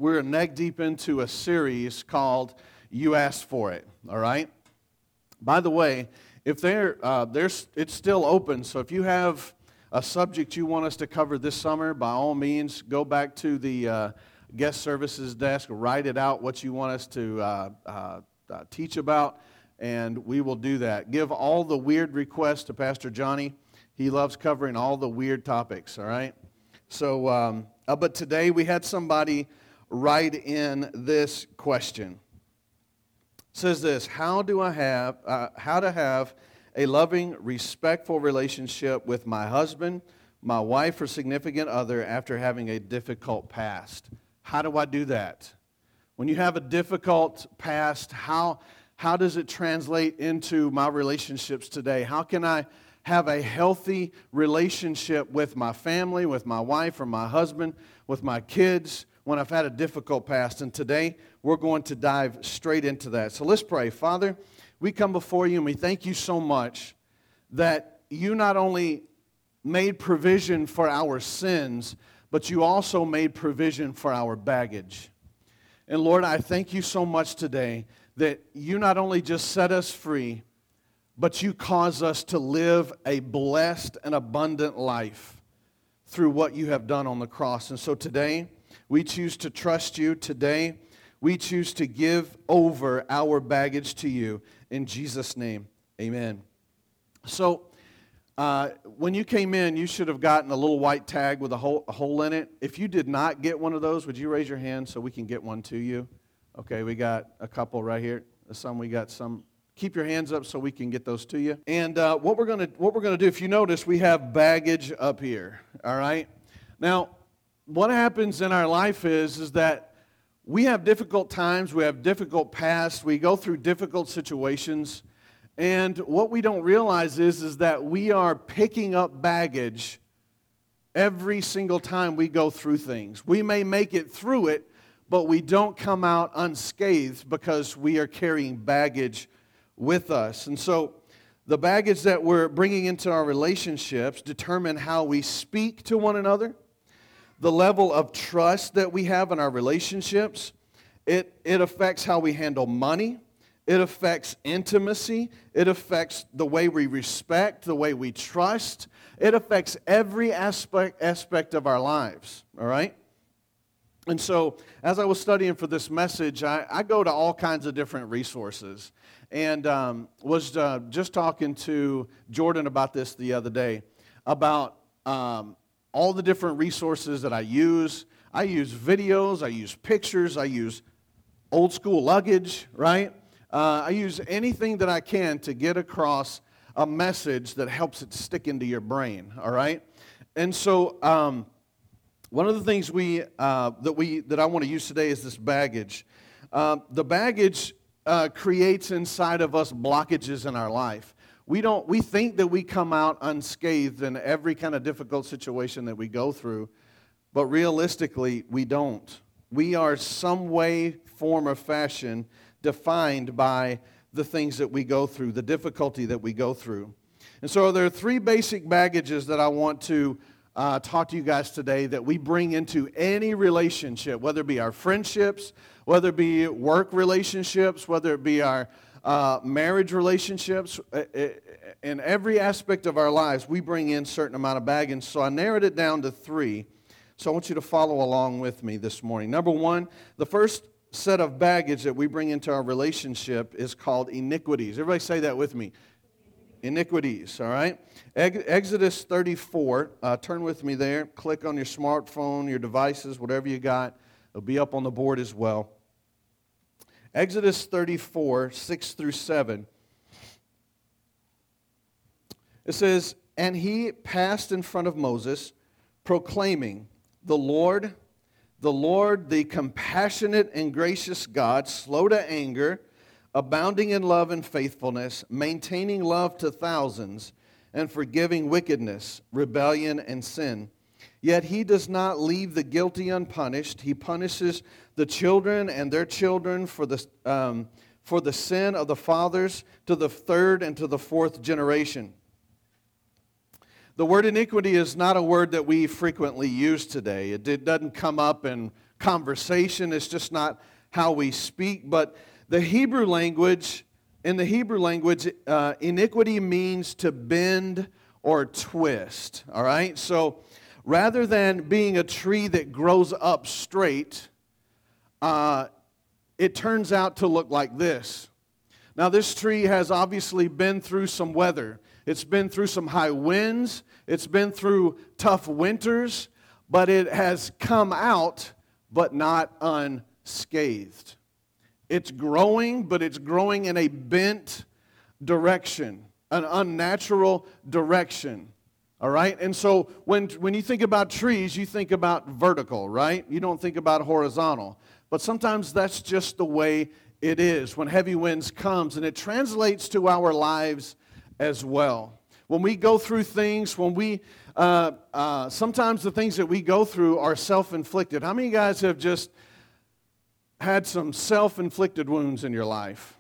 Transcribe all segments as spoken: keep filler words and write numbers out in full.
we're neck deep into a series called You Asked For It, all right? By the way, if there, uh, there's, it's still open, so if you have a subject you want us to cover this summer, by all means, go back to the uh, guest services desk, write it out what you want us to uh, uh, uh, teach about, and we will do that. Give all the weird requests to Pastor Johnny. He loves covering all the weird topics, all right? So, um, uh, but today we had somebody write in this question. It says this: How do I have, uh, how to have a loving, respectful relationship with my husband, my wife, or significant other after having a difficult past? How do I do that? When you have a difficult past, how how does it translate into my relationships today? How can I have a healthy relationship with my family, with my wife or my husband, with my kids when I've had a difficult past? And today we're going to dive straight into that. So let's pray. Father, we come before you and we thank you so much that you not only made provision for our sins, but you also made provision for our baggage. And Lord, I thank you so much today that you not only just set us free, but you cause us to live a blessed and abundant life through what you have done on the cross. And so today, we choose to trust you. Today, we choose to give over our baggage to you. In Jesus' name, amen. So, uh, when you came in, you should have gotten a little white tag with a hole, a hole in it. If you did not get one of those, would you raise your hand so we can get one to you? Okay, we got a couple right here. Some we got some. Keep your hands up so we can get those to you. And uh, what we're gonna what we're gonna do, if you notice, we have baggage up here. All right. Now, what happens in our life is is that we have difficult times, we have difficult pasts, we go through difficult situations, and what we don't realize is is that we are picking up baggage every single time we go through things. We may make it through it, but we don't come out unscathed because we are carrying baggage with us. And so the baggage that we're bringing into our relationships determine how we speak to one another, the level of trust that we have in our relationships. It, it affects how we handle money. It affects intimacy. It affects the way we respect, the way we trust. It affects every aspect, aspect of our lives, all right? And so, as I was studying for this message, I, I go to all kinds of different resources, and um, was uh, just talking to Jordan about this the other day, about um, all the different resources that I use. I use videos, I use pictures, I use old school luggage, right? Uh, I use anything that I can to get across a message that helps it stick into your brain, all right? And so, um, One of the things we uh, that we that I want to use today is this baggage. Uh, the baggage uh, creates inside of us blockages in our life. We don't. We think that we come out unscathed in every kind of difficult situation that we go through, but realistically, we don't. We are some way, form, or fashion defined by the things that we go through, the difficulty that we go through. And so, there are three basic baggages that I want to Uh, talk to you guys today that we bring into any relationship, whether it be our friendships, whether it be work relationships, whether it be our uh, marriage relationships. In every aspect of our lives, we bring in a certain amount of baggage. So I narrowed it down to three. So I want you to follow along with me this morning. Number one, the first set of baggage that we bring into our relationship is called iniquities. Everybody say that with me. Iniquities, all right? Exodus thirty-four, uh, turn with me there. Click on your smartphone, your devices, whatever you got. It'll be up on the board as well. Exodus thirty-four, six through seven. It says, "And he passed in front of Moses, proclaiming, the Lord, the Lord, the compassionate and gracious God, slow to anger, abounding in love and faithfulness, maintaining love to thousands, and forgiving wickedness, rebellion, and sin. Yet he does not leave the guilty unpunished. He punishes the children and their children for the, um, for the sin of the fathers to the third and to the fourth generation." The word iniquity is not a word that we frequently use today. It doesn't come up in conversation. It's just not how we speak. But the Hebrew language, in the Hebrew language, uh, iniquity means to bend or twist. All right? So rather than being a tree that grows up straight, uh, it turns out to look like this. Now, this tree has obviously been through some weather. It's been through some high winds. It's been through tough winters. But it has come out, but not unscathed. It's growing, but it's growing in a bent direction, an unnatural direction. All right? And so when, when you think about trees, you think about vertical, right? You don't think about horizontal. But sometimes that's just the way it is when heavy winds comes, and it translates to our lives as well. When we go through things, when we, uh, uh, sometimes the things that we go through are self-inflicted. How many of you guys have just had some self-inflicted wounds in your life?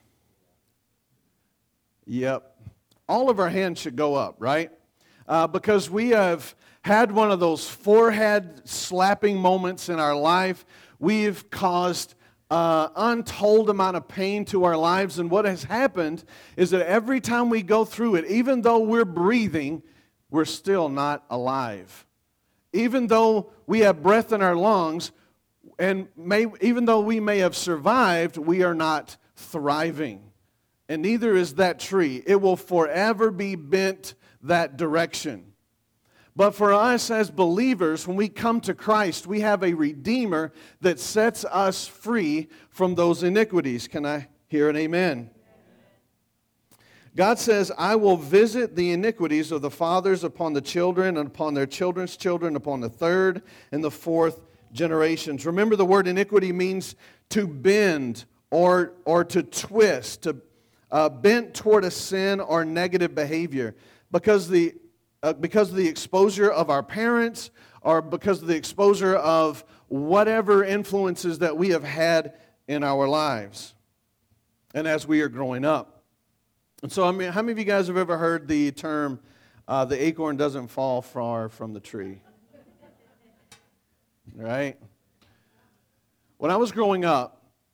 Yep. All of our hands should go up, right? Uh, because we have had one of those forehead slapping moments in our life. We've caused Uh, untold amount of pain to our lives, and what has happened is that every time we go through it, even though we're breathing, we're still not alive. Even though we have breath in our lungs, and may, even though we may have survived, we are not thriving. And neither is that tree. It will forever be bent that direction. But for us as believers, when we come to Christ, we have a Redeemer that sets us free from those iniquities. Can I hear an amen? God says, I will visit the iniquities of the fathers upon the children and upon their children's children, upon the third and the fourth generations. Remember, the word iniquity means to bend or, or to twist, to uh, bent toward a sin or negative behavior. Because the Uh, because of the exposure of our parents, or because of the exposure of whatever influences that we have had in our lives, and as we are growing up. And so, I mean, how many of you guys have ever heard the term, uh, the acorn doesn't fall far from the tree? Right? When I was growing up,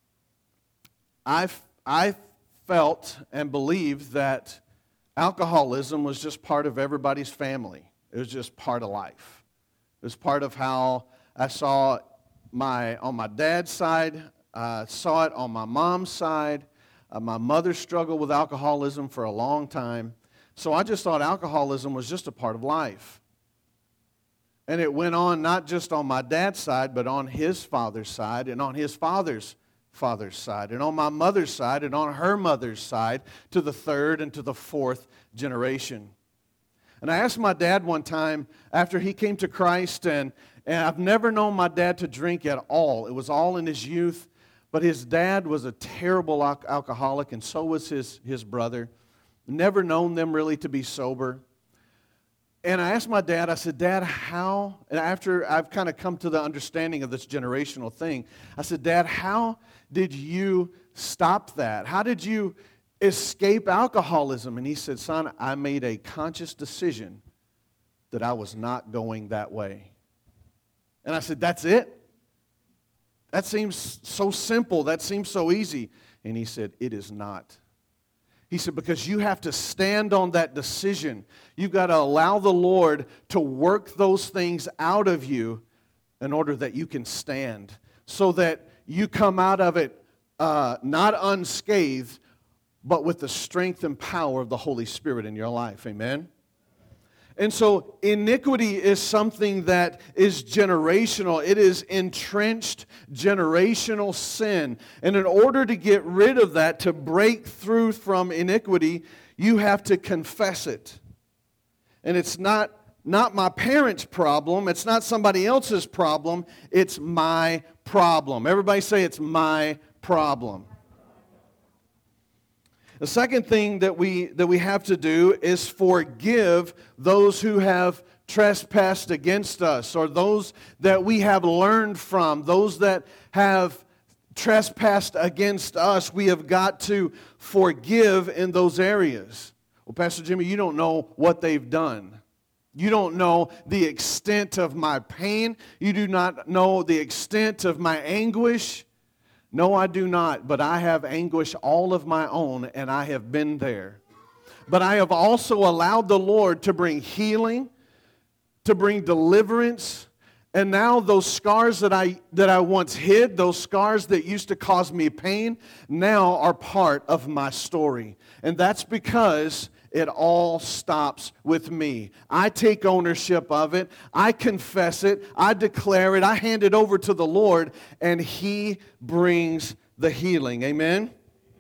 I, I felt and believed that alcoholism was just part of everybody's family. It was just part of life. It was part of how I saw my on my dad's side. I uh, saw it on my mom's side. Uh, my mother struggled with alcoholism for a long time. So I just thought alcoholism was just a part of life. And it went on not just on my dad's side, but on his father's side and on his father's father's side, and on my mother's side, and on her mother's side, to the third and to the fourth generation. And I asked my dad one time, after he came to Christ, and, and I've never known my dad to drink at all. It was all in his youth, but his dad was a terrible al- alcoholic, and so was his, his brother. Never known them really to be sober. And I asked my dad, I said, Dad, how, and after I've kind of come to the understanding of this generational thing, I said, Dad, how did you stop that? How did you escape alcoholism? And he said, son, I made a conscious decision that I was not going that way. And I said, that's it? That seems so simple. That seems so easy. And he said, it is not. He said, because you have to stand on that decision. You've got to allow the Lord to work those things out of you in order that you can stand, so that you come out of it uh, not unscathed, but with the strength and power of the Holy Spirit in your life. Amen? And so iniquity is something that is generational. It is entrenched generational sin. And in order to get rid of that, to break through from iniquity, you have to confess it. And it's not, not my parents' problem. It's not somebody else's problem. It's my problem. Everybody say it's my problem. The second thing that we that we have to do is forgive those who have trespassed against us, or those that we have learned from, those that have trespassed against us. We have got to forgive in those areas. Well, Pastor Jimmy, you don't know what they've done. You don't know the extent of my pain. You do not know the extent of my anguish. No, I do not, but I have anguish all of my own, and I have been there. But I have also allowed the Lord to bring healing, to bring deliverance, and now those scars that I that I once hid, those scars that used to cause me pain, now are part of my story. And that's because it all stops with me. I take ownership of it. I confess it. I declare it. I hand it over to the Lord, and He brings the healing. Amen?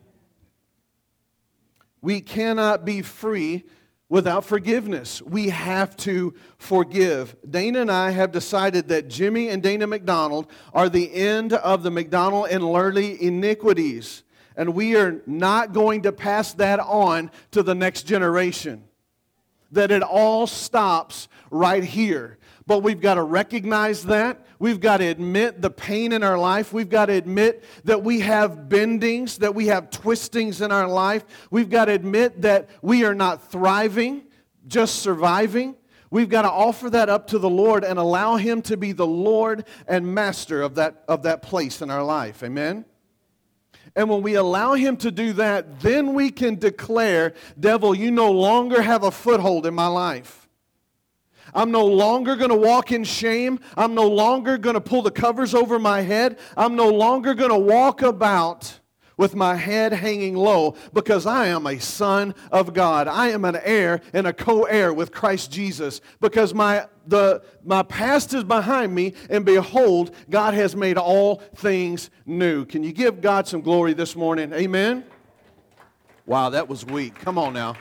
We cannot be free without forgiveness. We have to forgive. Dana and I have decided that Jimmy and Dana McDonald are the end of the McDonald and Lurley iniquities. And we are not going to pass that on to the next generation. That it all stops right here. But we've got to recognize that. We've got to admit the pain in our life. We've got to admit that we have bendings, that we have twistings in our life. We've got to admit that we are not thriving, just surviving. We've got to offer that up to the Lord and allow Him to be the Lord and master of that, of that place in our life. Amen? And when we allow Him to do that, then we can declare, devil, you no longer have a foothold in my life. I'm no longer going to walk in shame. I'm no longer going to pull the covers over my head. I'm no longer going to walk about with my head hanging low, because I am a son of God. I am an heir and a co-heir with Christ Jesus, because my the my past is behind me, and behold, God has made all things new. Can you give God some glory this morning? Amen? Wow, that was weak. Come on now.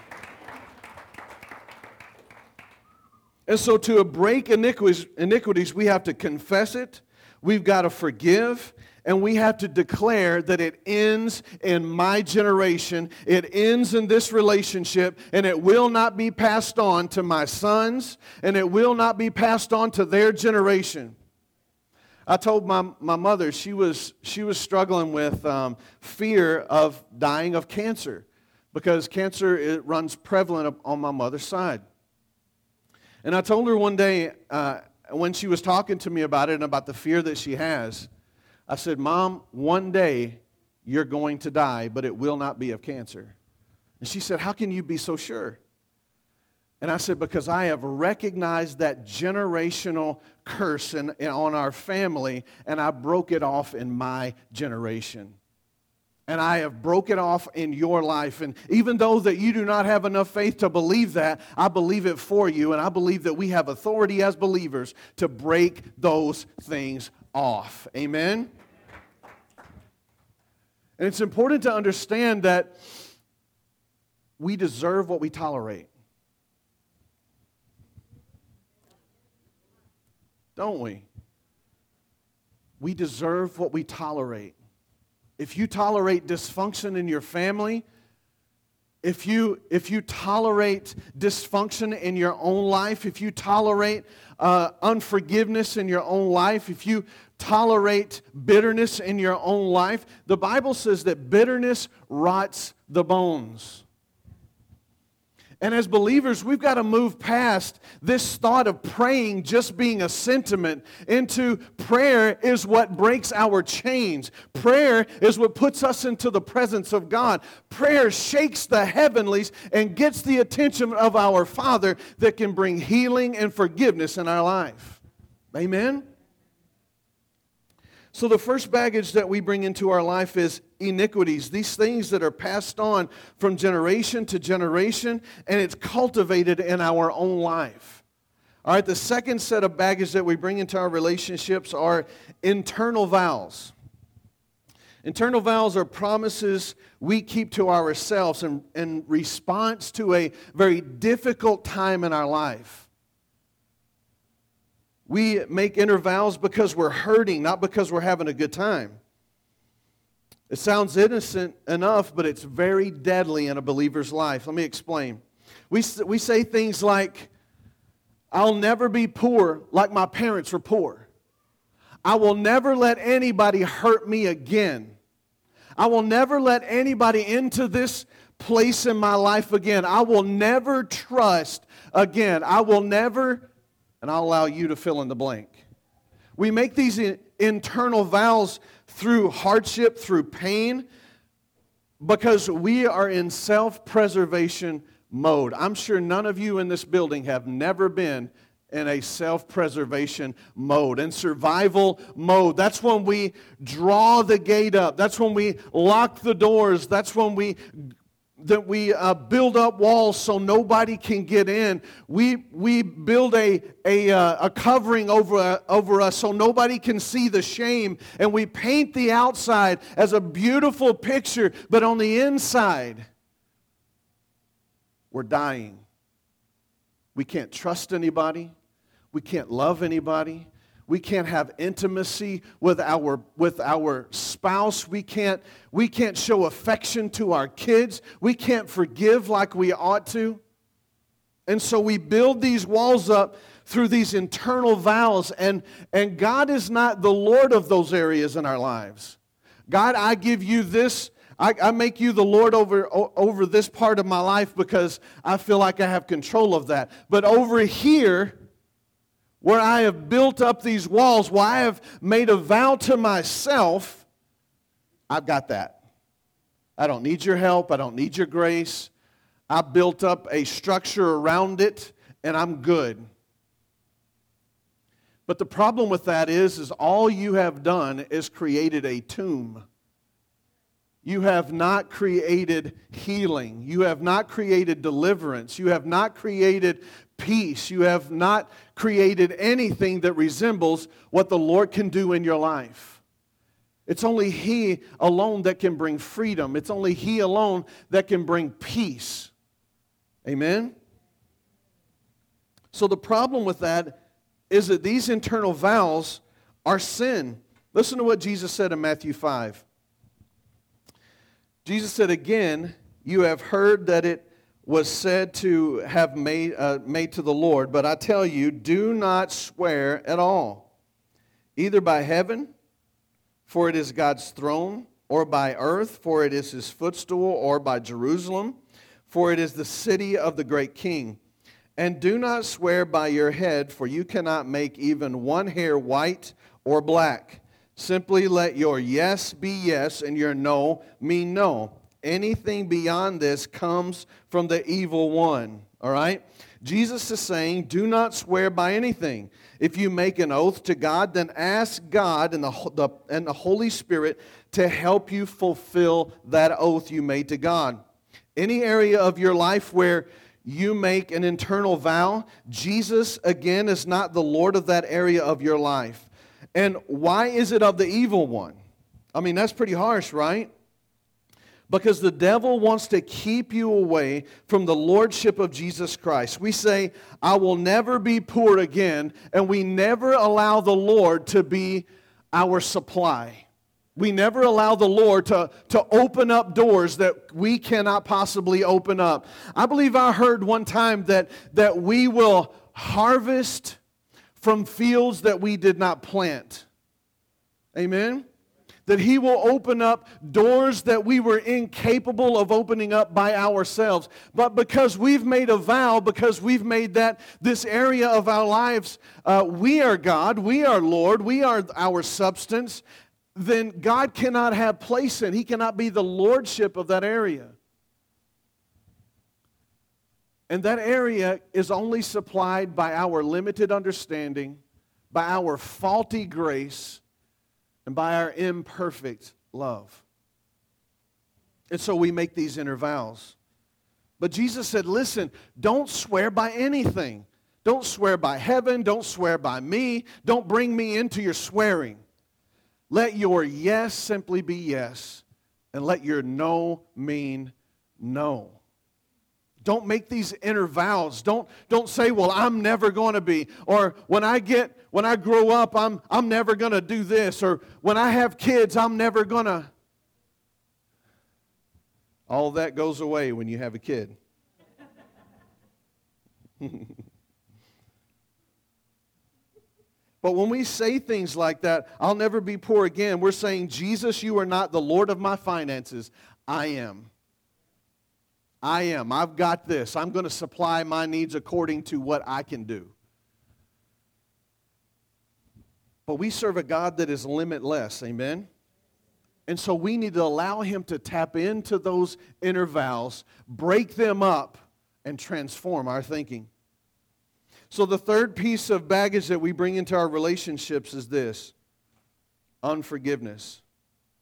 And so to break iniquities, iniquities, we have to confess it, we've got to forgive, and we have to declare that it ends in my generation, it ends in this relationship, and it will not be passed on to my sons, and it will not be passed on to their generation. I told my, my mother she was, she was struggling with um, fear of dying of cancer, because cancer, it runs prevalent on my mother's side. And I told her one day, uh, when she was talking to me about it and about the fear that she has, I said, Mom, one day you're going to die, but it will not be of cancer. And she said, how can you be so sure? And I said, because I have recognized that generational curse in, in, on our family, and I broke it off in my generation. And I have broken off in your life. And even though that you do not have enough faith to believe that, I believe it for you. And I believe that we have authority as believers to break those things off. Amen? And it's important to understand that we deserve what we tolerate. Don't we? We deserve what we tolerate. If you tolerate dysfunction in your family, if you, if you tolerate dysfunction in your own life, if you tolerate uh, unforgiveness in your own life, if you tolerate bitterness in your own life, the Bible says that bitterness rots the bones. And as believers, we've got to move past this thought of praying just being a sentiment into prayer is what breaks our chains. Prayer is what puts us into the presence of God. Prayer shakes the heavenlies and gets the attention of our Father that can bring healing and forgiveness in our life. Amen? So the first baggage that we bring into our life is iniquities, these things that are passed on from generation to generation, and it's cultivated in our own life. All right, the second set of baggage that we bring into our relationships are internal vows. Internal vows are promises we keep to ourselves in, in response to a very difficult time in our life. We make inner vows because we're hurting, not because we're having a good time. It sounds innocent enough, but it's very deadly in a believer's life. Let me explain. We, we say things like, I'll never be poor like my parents were poor. I will never let anybody hurt me again. I will never let anybody into this place in my life again. I will never trust again. I will never, and I'll allow you to fill in the blank. We make these internal vows through hardship, through pain, because we are in self-preservation mode. I'm sure none of you in this building have never been in a self-preservation mode and survival mode. That's when we draw the gate up. That's when we lock the doors. That's when we that we uh, build up walls so nobody can get in. We we build a a, uh, a covering over uh, over us so nobody can see the shame, and we paint the outside as a beautiful picture, but on the inside, we're dying. We can't trust anybody. We can't love anybody. We can't have intimacy with our, with our spouse. We can't, we can't show affection to our kids. We can't forgive like we ought to. And so we build these walls up through these internal vows. And, and God is not the Lord of those areas in our lives. God, I give you this. I, I make you the Lord over, over this part of my life because I feel like I have control of that. But over here, where I have built up these walls, where I have made a vow to myself, I've got that. I don't need your help. I don't need your grace. I built up a structure around it, and I'm good. But the problem with that is, is all you have done is created a tomb. You have not created healing. You have not created deliverance. You have not created peace. You have not created anything that resembles what the Lord can do in your life. It's only He alone that can bring freedom. It's only He alone that can bring peace. Amen? So the problem with that is that these internal vows are sin. Listen to what Jesus said in Matthew five. Jesus said, again, you have heard that it was said to have made, uh, made to the Lord, but I tell you, do not swear at all, either by heaven, for it is God's throne, or by earth, for it is His footstool, or by Jerusalem, for it is the city of the great King. And do not swear by your head, for you cannot make even one hair white or black. Simply let your yes be yes and your no mean no. Anything beyond this comes from the evil one. All right? Jesus is saying, do not swear by anything. If you make an oath to God, then ask God and the, the, and the Holy Spirit to help you fulfill that oath you made to God. Any area of your life where you make an internal vow, Jesus, again, is not the Lord of that area of your life. And why is it of the evil one? I mean, that's pretty harsh, right? Because the devil wants to keep you away from the lordship of Jesus Christ. We say, I will never be poor again, and we never allow the Lord to be our supply. We never allow the Lord to, to open up doors that we cannot possibly open up. I believe I heard one time that, that we will harvest from fields that we did not plant. Amen? That He will open up doors that we were incapable of opening up by ourselves. But because we've made a vow, because we've made that this area of our lives, uh, we are God, we are Lord, we are our substance, then God cannot have place in. He cannot be the lordship of that area. And that area is only supplied by our limited understanding, by our faulty grace, and by our imperfect love. And so we make these inner vows. But Jesus said, listen, don't swear by anything. Don't swear by heaven. Don't swear by me. Don't bring me into your swearing. Let your yes simply be yes, and let your no mean no. Don't make these inner vows. Don't, don't say, well, I'm never going to be. Or when I get, when I grow up, I'm, I'm never going to do this. Or when I have kids, I'm never going to. All that goes away when you have a kid. But when we say things like that, I'll never be poor again, we're saying, Jesus, you are not the Lord of my finances. I am. I am. I've got this. I'm going to supply my needs according to what I can do. But we serve a God that is limitless. Amen? And so we need to allow Him to tap into those intervals, break them up, and transform our thinking. So the third piece of baggage that we bring into our relationships is this: unforgiveness.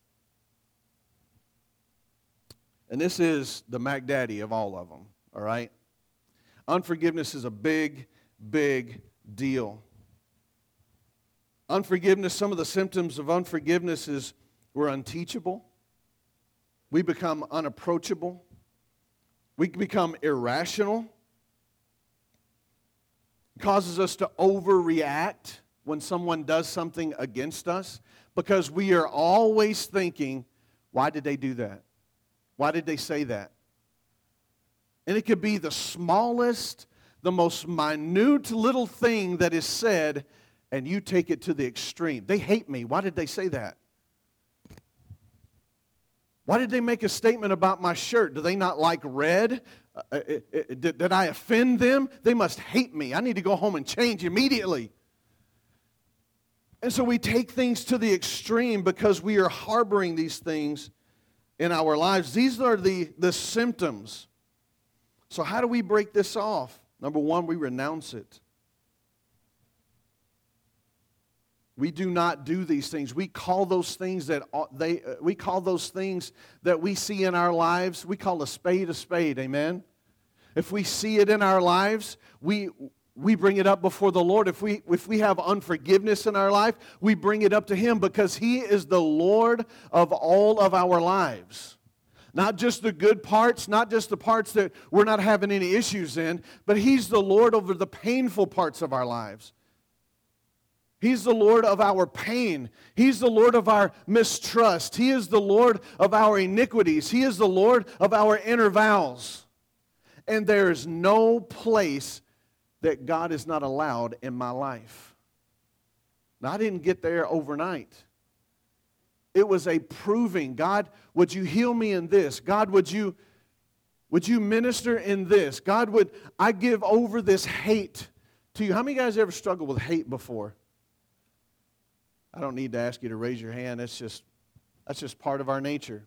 And this is the Mac Daddy of all of them, all right? Unforgiveness is a big, big deal. Unforgiveness, some of the symptoms of unforgiveness is we're unteachable. We become unapproachable. We become irrational. It causes us to overreact when someone does something against us because we are always thinking, why did they do that? Why did they say that? And it could be the smallest, the most minute little thing that is said, and you take it to the extreme. They hate me. Why did they say that? Why did they make a statement about my shirt? Do they not like red? Uh, it, it, did, did I offend them? They must hate me. I need to go home and change immediately. And so we take things to the extreme because we are harboring these things in our lives. These are the, the symptoms. So how do we break this off? Number one, we renounce it. We do not do these things. We call those things that they we call those things that we see in our lives, we call a spade a spade, amen? If we see it in our lives, we we bring it up before the Lord. If we if we have unforgiveness in our life, we bring it up to Him because He is the Lord of all of our lives. Not just the good parts, not just the parts that we're not having any issues in, but He's the Lord over the painful parts of our lives. He's the Lord of our pain. He's the Lord of our mistrust. He is the Lord of our iniquities. He is the Lord of our inner vows. And there is no place that God is not allowed in my life. Now, I didn't get there overnight. It was a proving. God, would you heal me in this? God, would you, would you minister in this? God, would I give over this hate to you? How many of you guys ever struggled with hate before? I don't need to ask you to raise your hand. That's just, that's just part of our nature.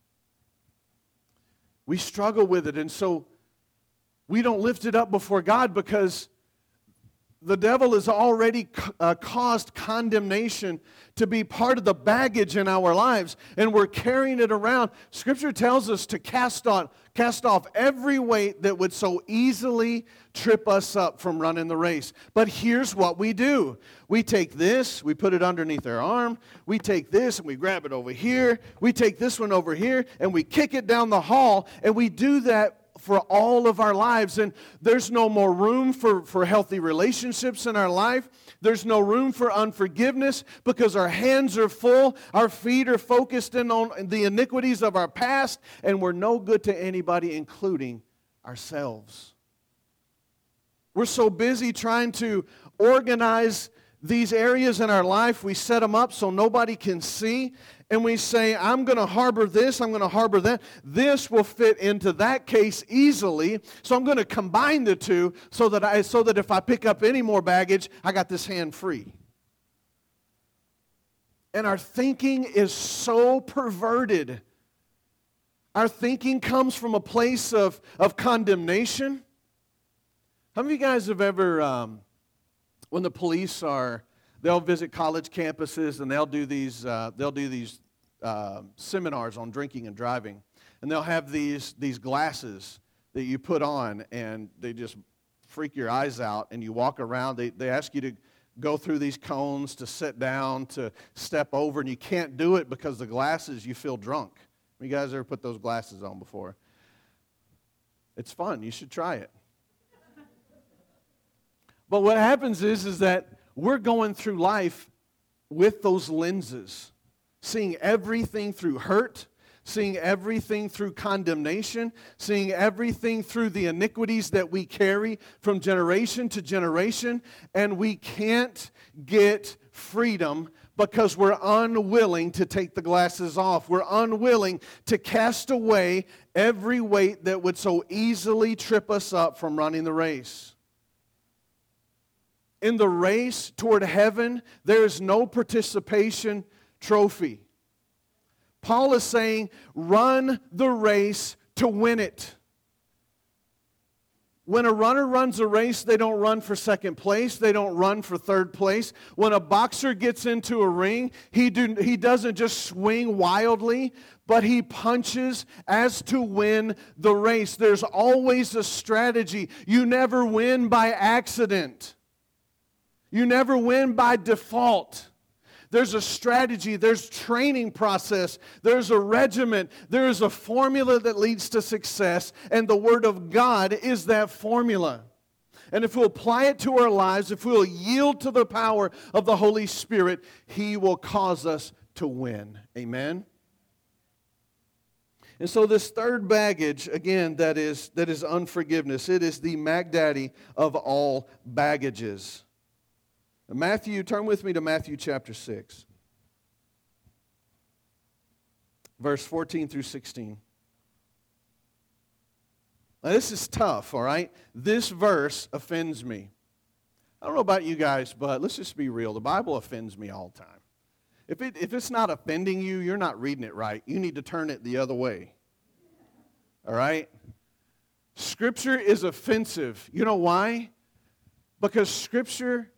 We struggle with it, and so we don't lift it up before God because the devil has already uh, caused condemnation to be part of the baggage in our lives, and we're carrying it around. Scripture tells us to cast on, cast off every weight that would so easily trip us up from running the race. But here's what we do. We take this, we put it underneath our arm. We take this and we grab it over here. We take this one over here and we kick it down the hall, and we do that for all of our lives. And there's no more room for, for healthy relationships in our life. There's no room for unforgiveness because our hands are full. Our feet are focused in on the iniquities of our past, and we're no good to anybody, including ourselves. We're so busy trying to organize these areas in our life. We set them up so nobody can see. And we say, I'm going to harbor this, I'm going to harbor that. This will fit into that case easily. So I'm going to combine the two so that I so that if I pick up any more baggage, I got this hand free. And our thinking is so perverted. Our thinking comes from a place of, of condemnation. How many of you guys have ever, um, when the police are, they'll visit college campuses and they'll do these, uh, they'll do these uh, seminars on drinking and driving, and they'll have these these glasses that you put on, and they just freak your eyes out. And you walk around. They they ask you to go through these cones, to sit down, to step over, and you can't do it because the glasses, you feel drunk. You guys ever put those glasses on before? It's fun. You should try it. But what happens is, is that we're going through life with those lenses, seeing everything through hurt, seeing everything through condemnation, seeing everything through the iniquities that we carry from generation to generation, and we can't get freedom because we're unwilling to take the glasses off. We're unwilling to cast away every weight that would so easily trip us up from running the race. In the race toward heaven, there is no participation trophy. Paul is saying, run the race to win it. When a runner runs a race, they don't run for second place. They don't run for third place. When a boxer gets into a ring, he, do, he doesn't just swing wildly, but he punches as to win the race. There's always a strategy. You never win by accident. You never win by default. There's a strategy, there's training process, there's a regiment, there is a formula that leads to success, and the Word of God is that formula. And if we'll apply it to our lives, if we'll yield to the power of the Holy Spirit, He will cause us to win. Amen? And so this third baggage, again, that is, that is unforgiveness. It is the Magdaddy of all baggages. Matthew, turn with me to Matthew chapter six, verse fourteen through sixteen. Now this is tough, all right? This verse offends me. I don't know about you guys, but let's just be real. The Bible offends me all the time. If, it, if it's not offending you, you're not reading it right. You need to turn it the other way, all right? Scripture is offensive. You know why? Because Scripture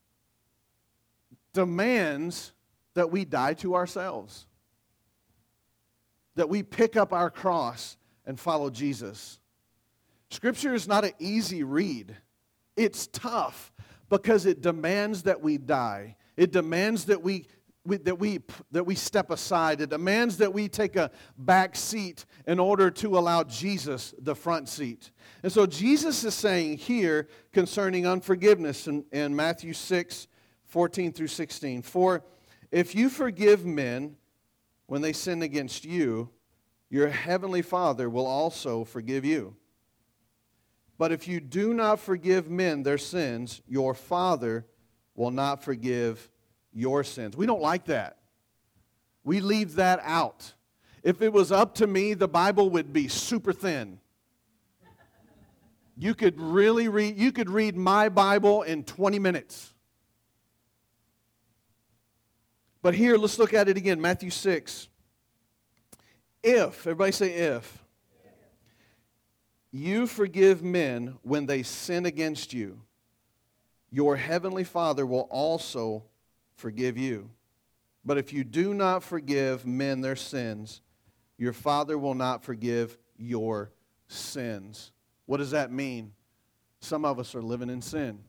demands that we die to ourselves, that we pick up our cross and follow Jesus. Scripture is not an easy read. It's tough because it demands that we die. It demands that we, we, that we, that we step aside. It demands that we take a back seat in order to allow Jesus the front seat. And so Jesus is saying here concerning unforgiveness in, in Matthew six, fourteen through sixteen. For if you forgive men when they sin against you, your heavenly Father will also forgive you. But if you do not forgive men their sins, your Father will not forgive your sins. We don't like that. We leave that out. If it was up to me, the Bible would be super thin. You could really read, you could read my Bible in twenty minutes. But here, let's look at it again, Matthew six. If, everybody say if, you forgive men when they sin against you, your heavenly Father will also forgive you. But if you do not forgive men their sins, your Father will not forgive your sins. What does that mean? Some of us are living in sin.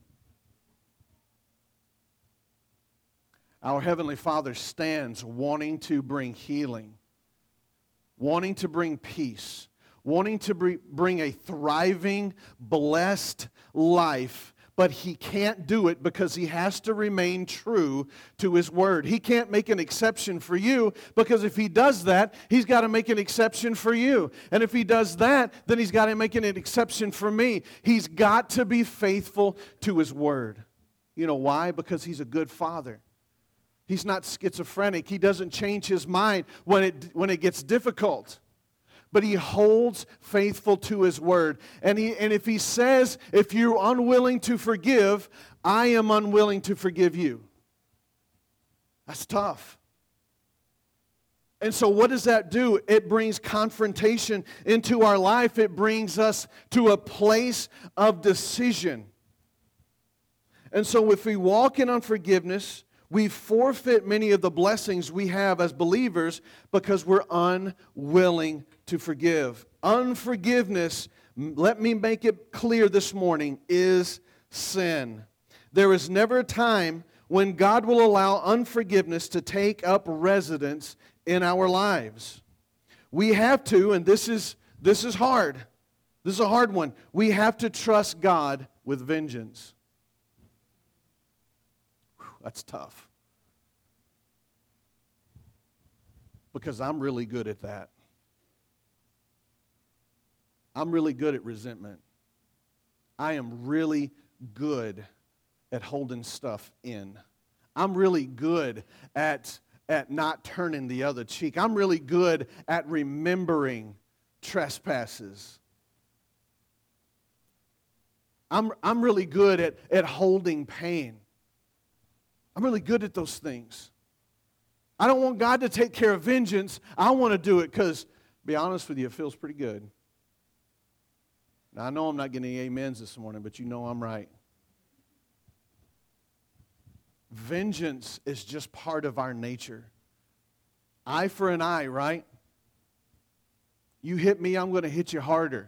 Our Heavenly Father stands wanting to bring healing, wanting to bring peace, wanting to bring a thriving, blessed life, but He can't do it because He has to remain true to His Word. He can't make an exception for you because if He does that, He's got to make an exception for you. And if He does that, then He's got to make an exception for me. He's got to be faithful to His Word. You know why? Because He's a good Father. He's not schizophrenic. He doesn't change His mind when it, when it gets difficult. But He holds faithful to His Word. And, he, and if He says, if you're unwilling to forgive, I am unwilling to forgive you. That's tough. And so what does that do? It brings confrontation into our life. It brings us to a place of decision. And so if we walk in unforgiveness, we forfeit many of the blessings we have as believers because we're unwilling to forgive. Unforgiveness, let me make it clear this morning, is sin. There is never a time when God will allow unforgiveness to take up residence in our lives. We have to, and this is, this is hard. This is a hard one. We have to trust God with vengeance. That's tough. Because I'm really good at that. I'm really good at resentment. I am really good at holding stuff in. I'm really good at, at not turning the other cheek. I'm really good at remembering trespasses. I'm, I'm really good at, at holding pain. I'm really good at those things. I don't want God to take care of vengeance. I want to do it because, to be honest with you, it feels pretty good. Now, I know I'm not getting any amens this morning, but you know I'm right. Vengeance is just part of our nature. Eye for an eye, right? You hit me, I'm going to hit you harder.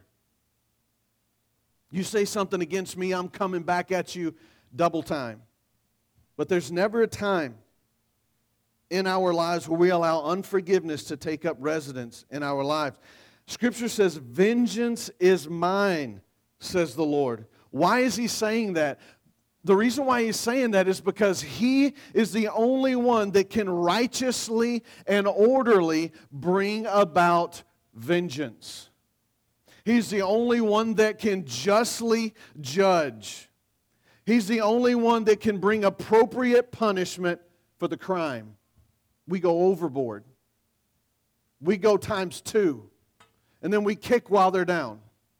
You say something against me, I'm coming back at you double time. But there's never a time in our lives where we allow unforgiveness to take up residence in our lives. Scripture says, vengeance is mine, says the Lord. Why is he saying that? The reason why he's saying that is because he is the only one that can righteously and orderly bring about vengeance. He's the only one that can justly judge. He's the only one that can bring appropriate punishment for the crime. We go overboard. We go times two. And then we kick while they're down.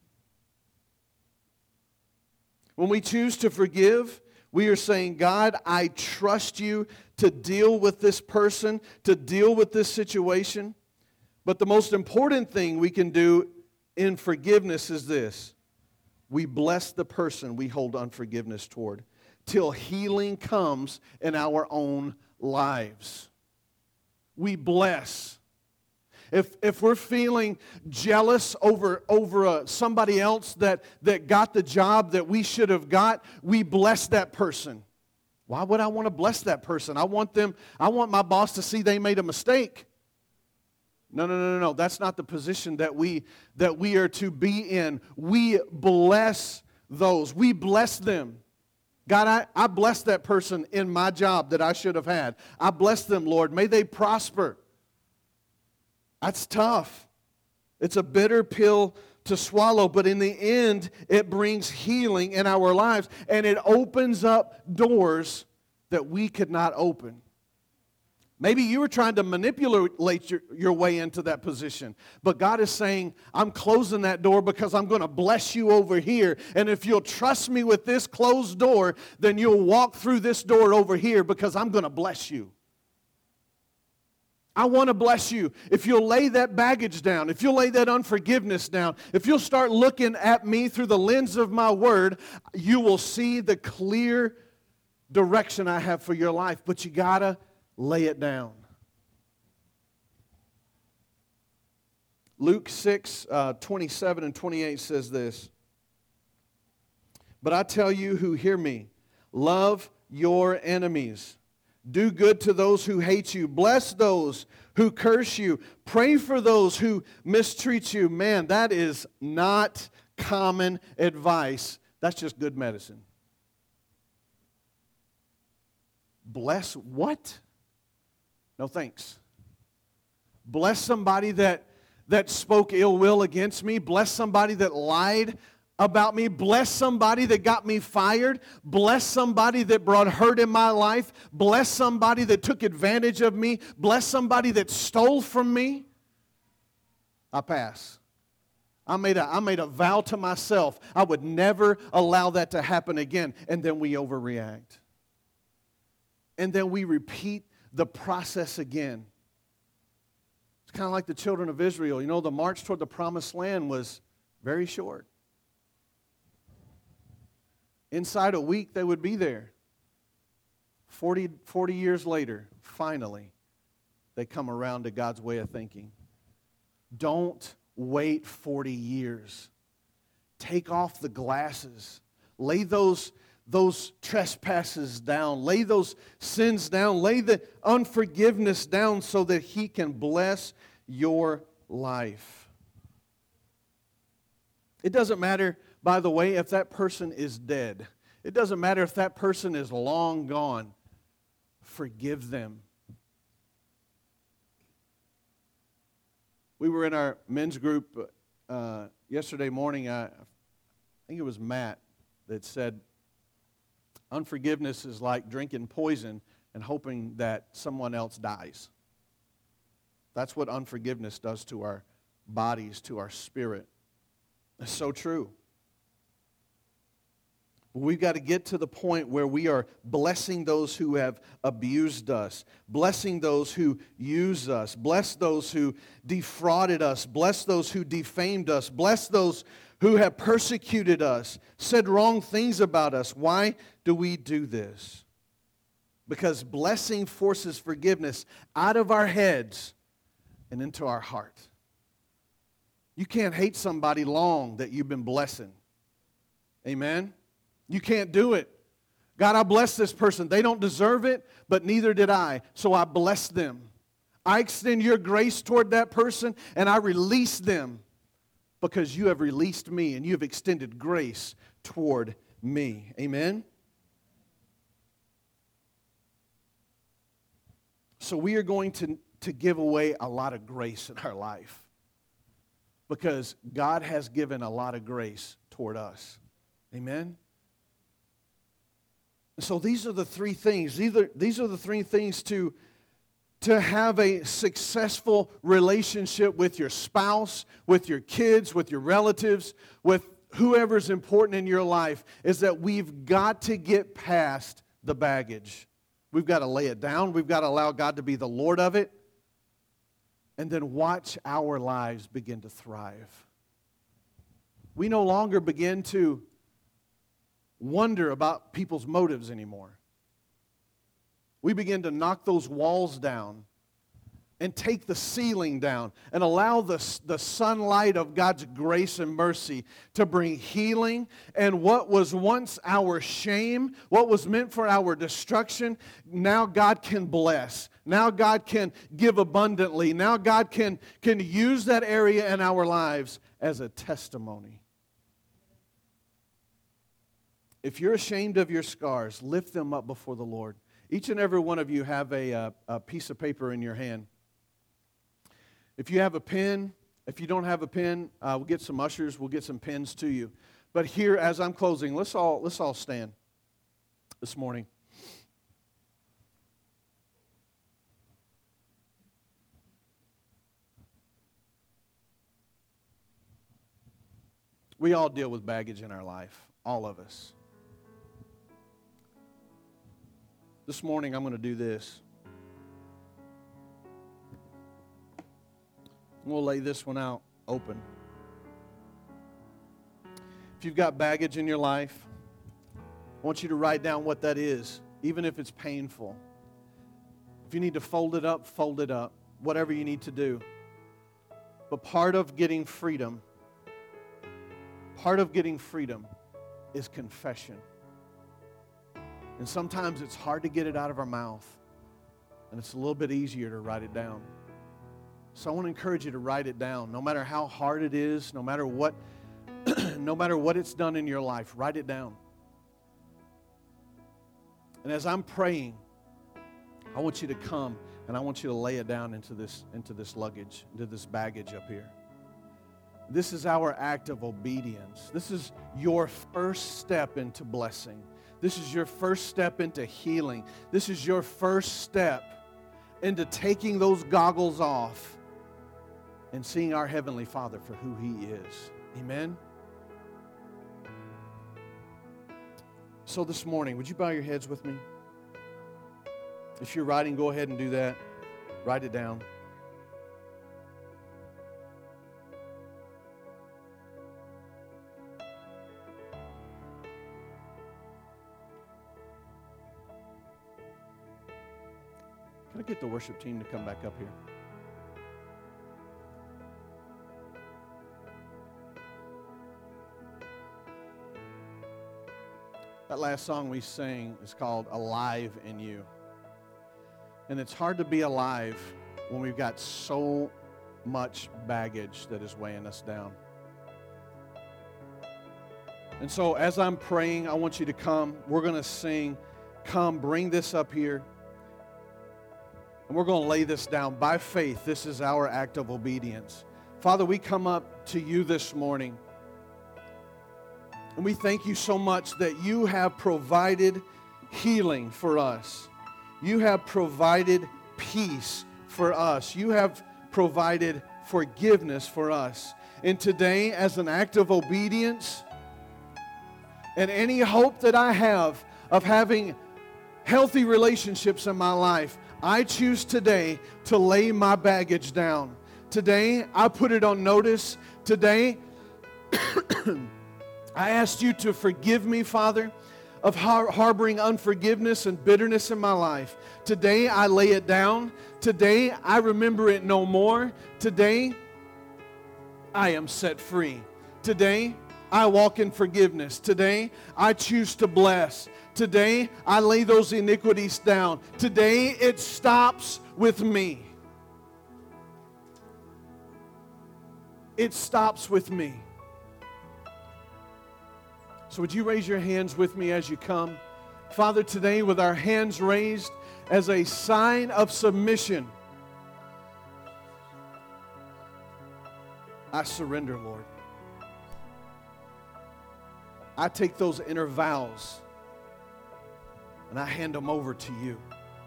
When we choose to forgive, we are saying, God, I trust you to deal with this person, to deal with this situation. But the most important thing we can do in forgiveness is this. We bless the person we hold unforgiveness toward till healing comes in our own lives. We bless. If, if we're feeling jealous over, over uh, somebody else that, that got the job that we should have got, we bless that person. Why would I want to bless that person? I want them, I want my boss to see they made a mistake. No, no, no, no, no. That's not the position that we, that we are to be in. We bless those. We bless them. God, I, I bless that person in my job that I should have had. I bless them, Lord. May they prosper. That's tough. It's a bitter pill to swallow, but in the end, it brings healing in our lives, and it opens up doors that we could not open. Maybe you were trying to manipulate your, your way into that position, but God is saying, I'm closing that door because I'm going to bless you over here, and if you'll trust me with this closed door, then you'll walk through this door over here because I'm going to bless you. I want to bless you. If you'll lay that baggage down, if you'll lay that unforgiveness down, if you'll start looking at me through the lens of my word, you will see the clear direction I have for your life. But you got to lay it down. Luke six, uh, twenty-seven and twenty-eight says this. But I tell you who hear me, love your enemies. Do good to those who hate you. Bless those who curse you. Pray for those who mistreat you. Man, that is not common advice. That's just good medicine. Bless what? No thanks. Bless somebody that, that spoke ill will against me. Bless somebody that lied about me. Bless somebody that got me fired. Bless somebody that brought hurt in my life. Bless somebody that took advantage of me. Bless somebody that stole from me. I pass. I made a, I made a vow to myself I would never allow that to happen again. And then we overreact. And then we repeat the process again. It's kind of like the children of Israel. You know, the march toward the promised land was very short. Inside a week, they would be there. forty, forty years later, finally, they come around to God's way of thinking. Don't wait forty years. Take off the glasses. Lay those, those trespasses down. Lay those sins down. Lay the unforgiveness down so that He can bless your life. It doesn't matter, by the way, if that person is dead. It doesn't matter if that person is long gone. Forgive them. We were in our men's group uh, yesterday morning. I, I think it was Matt that said, unforgiveness is like drinking poison and hoping that someone else dies. That's what unforgiveness does to our bodies, to our spirit. It's so true. We've got to get to the point where we are blessing those who have abused us, blessing those who use us, bless those who defrauded us, bless those who defamed us, bless those who have persecuted us, said wrong things about us. Why do we do this? Because blessing forces forgiveness out of our heads and into our heart. You can't hate somebody long that you've been blessing. Amen? You can't do it. God, I bless this person. They don't deserve it, but neither did I. So I bless them. I extend your grace toward that person, and I release them because you have released me, and you have extended grace toward me. Amen? So we are going to, to give away a lot of grace in our life because God has given a lot of grace toward us. Amen? So these are the three things. These are, these are the three things to, to have a successful relationship with your spouse, with your kids, with your relatives, with whoever's important in your life, is that we've got to get past the baggage. We've got to lay it down. We've got to allow God to be the Lord of it. And then watch our lives begin to thrive. We no longer begin to wonder about people's motives anymore. We begin to knock those walls down and take the ceiling down and allow the, the sunlight of God's grace and mercy to bring healing. And what was once our shame, what was meant for our destruction, now God can bless. Now God can give abundantly. Now God can, can use that area in our lives as a testimony. If you're ashamed of your scars, lift them up before the Lord. Each and every one of you have a, a, a piece of paper in your hand. If you have a pen, if you don't have a pen, uh, we'll get some ushers, we'll get some pens to you. But here, as I'm closing, let's all, let's all stand this morning. We all deal with baggage in our life, all of us. This morning, I'm going to do this. We'll lay this one out open. If you've got baggage in your life, I want you to write down what that is, even if it's painful. If you need to fold it up, fold it up, whatever you need to do. But part of getting freedom, part of getting freedom is confession. And sometimes it's hard to get it out of our mouth. And it's a little bit easier to write it down. So I want to encourage you to write it down. No matter how hard it is, no matter what, no matter what it's done in your life, write it down. And as I'm praying, I want you to come and I want you to lay it down into this, into this luggage, into this baggage up here. This is our act of obedience. This is your first step into blessing. This is your first step into healing. This is your first step into taking those goggles off and seeing our Heavenly Father for who He is. Amen? So this morning, would you bow your heads with me? If you're writing, go ahead and do that. Write it down. Can I get the worship team to come back up here? That last song we sang is called Alive in You. And it's hard to be alive when we've got so much baggage that is weighing us down. And so as I'm praying, I want you to come. We're going to sing, come, bring this up here. And we're going to lay this down by faith. This is our act of obedience. Father, we come up to you this morning. And we thank you so much that you have provided healing for us. You have provided peace for us. You have provided forgiveness for us. And today, as an act of obedience, and any hope that I have of having healthy relationships in my life, I choose today to lay my baggage down. Today, I put it on notice. Today, I asked you to forgive me, Father, of har- harboring unforgiveness and bitterness in my life. Today, I lay it down. Today, I remember it no more. Today, I am set free. Today, I walk in forgiveness. Today, I choose to bless. Today, I lay those iniquities down. Today, it stops with me. It stops with me. So would you raise your hands with me as you come? Father, today with our hands raised as a sign of submission, I surrender, Lord. I take those inner vows and I hand them over to you.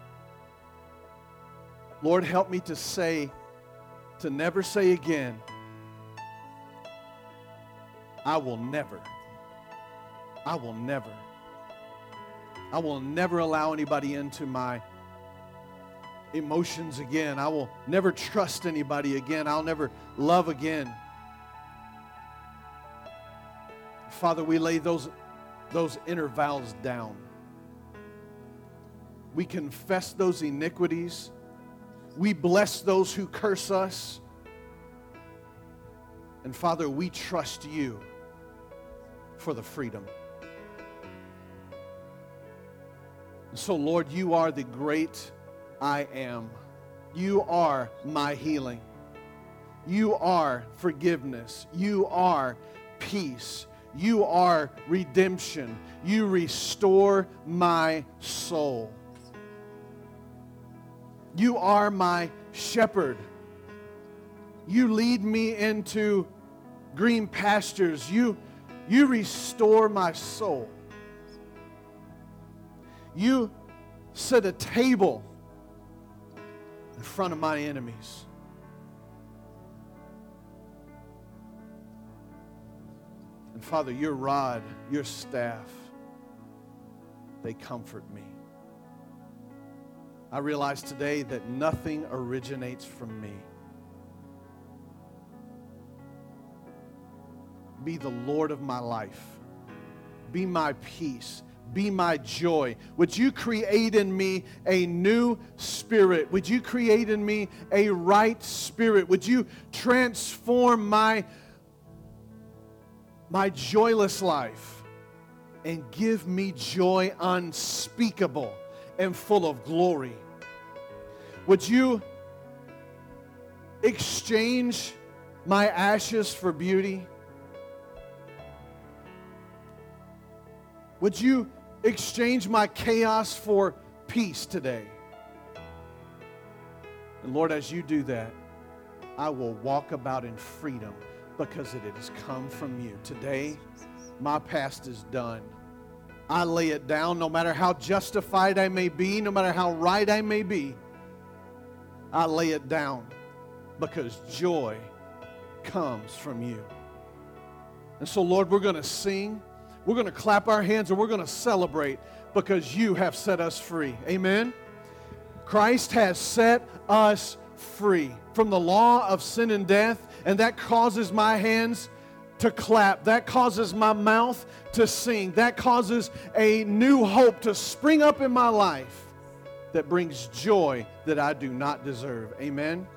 Lord, help me to say, to never say again, I will never. I will never. I will never allow anybody into my emotions again. I will never trust anybody again. I'll never love again. Father, we lay those, those inner vows down. We confess those iniquities. We bless those who curse us. And Father, we trust you for the freedom. So, Lord, you are the great I am. You are my healing. You are forgiveness. You are peace. You are redemption. You restore my soul. You are my shepherd. You lead me into green pastures. You, you restore my soul. You set a table in front of my enemies. And Father, your rod, your staff, they comfort me. I realize today that nothing originates from me. Be the Lord of my life. Be my peace. Be my joy. Would you create in me a new spirit? Would you create in me a right spirit? Would you transform my, my joyless life and give me joy unspeakable and full of glory? Would you exchange my ashes for beauty? Would you exchange my chaos for peace today? And Lord, as you do that, I will walk about in freedom because it has come from you. Today, my past is done. I lay it down no matter how justified I may be, no matter how right I may be. I lay it down because joy comes from you. And so, Lord, we're going to sing. We're going to clap our hands and we're going to celebrate because you have set us free. Amen? Christ has set us free from the law of sin and death, and that causes my hands to clap. That causes my mouth to sing. That causes a new hope to spring up in my life that brings joy that I do not deserve. Amen?